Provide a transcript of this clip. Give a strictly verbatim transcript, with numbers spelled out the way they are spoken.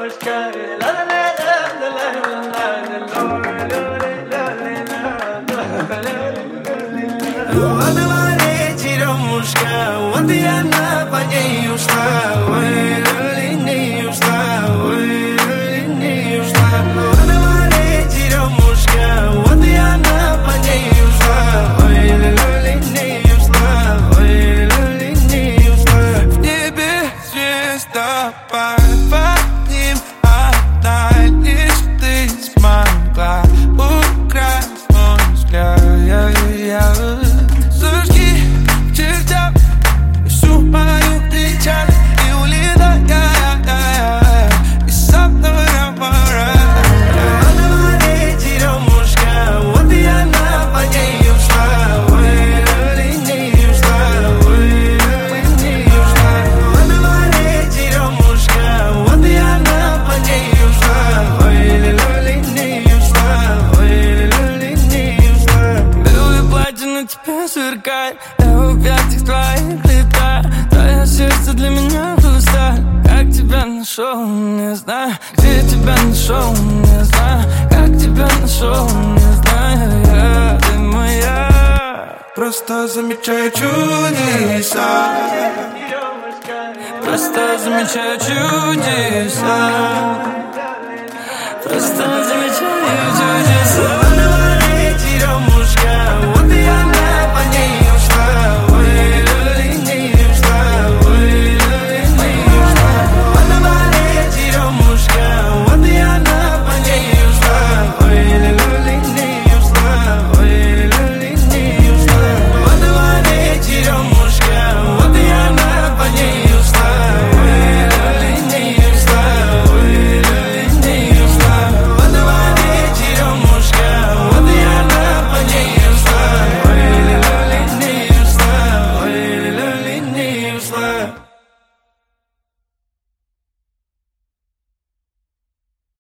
Она море черемушка, вот и она по ней ушла. Ой, люли, не ушла, ой, люли, не ушла. Она море черемушка, вот и она по ней ушла. Ой, люли, не ушла, ой, люли, не ушла. В небе звездопад, по ним одна лишь ты смогла украсть мой взгляд. Сушки к чертям всю мою печаль и улетаю из одного мора. Она море черемушка, вот и она по ней ушла. Ой, люли, не ушла, ой, люли, не ушла. Она море черемушка, вот и она по ней ушла. Ой, люли, не ушла, ой, люли, не ушла. Белое платье на тебе сверкает, я в объятиях твоих летаю. Твое сердце для меня хрусталь. Как тебя нашел, не знаю. Где тебя нашел, не знаю. Как тебя нашел, не знаю. Я, ты моя. Просто замечаю чудеса. Просто замечаю чудеса. Просто замечаю чудеса.